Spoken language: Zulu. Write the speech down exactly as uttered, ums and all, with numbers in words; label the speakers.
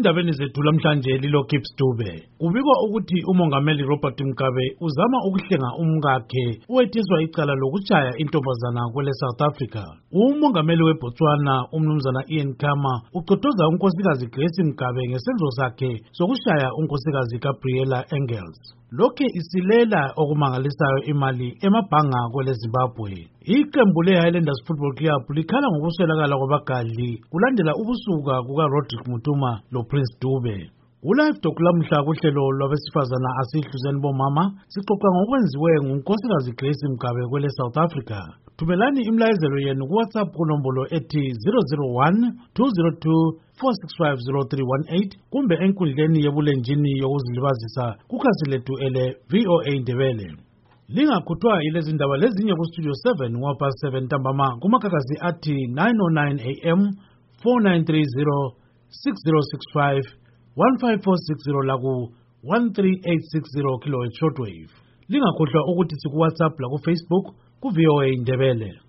Speaker 1: Endabeni zethu lamhlanje lilo Gibbs Dube. Kubikwa ukuthi umongameli Robert Mugabe uzama ukuhlenga umkakhe owethiswa icala lokushaya intombazana kwele South Africa. Umongameli weBotswana umnumzana Ian Khama uqotoza unkosikazi Grace Mugabe ngesenzo sakhe sokushaya unkosikazi Gabriella Engels. Lokhe isilela okumangalisayo imali emabhanga kwele Zimbabwe. Iqembu le-Highlanders Football Club likhala ngokuswelakala kwabagadli kulandela ubusuka kuka Rodrick Mutuma lo Prince Dube. Ulive Talk lamhla kuhlelo lwabesifazana asihluzeni bomama sixoxa ngokwenziwe ngunkosikazi Grace Mugabe kwele South Africa. Thumelani imlayezelo yenu ku WhatsApp kunombolo ethi zero zero one two zero two four six five zero three one eight kumbe enkundleni yebulenjini yokuzilibazisa kukhasi lethu ele V O A Ndebele. Lingakhuthwa ilezi ndaba lezinye ku Studio seven ngwapha seven ntambama kumakakasi athi nine oh nine A M four nine three zero six zero six five one five four six zero laku one three eight six zero kilohertz shortwave. Lingakhohlwa ukuthi siku WhatsApp la ku Facebook ku V O A Ndebele.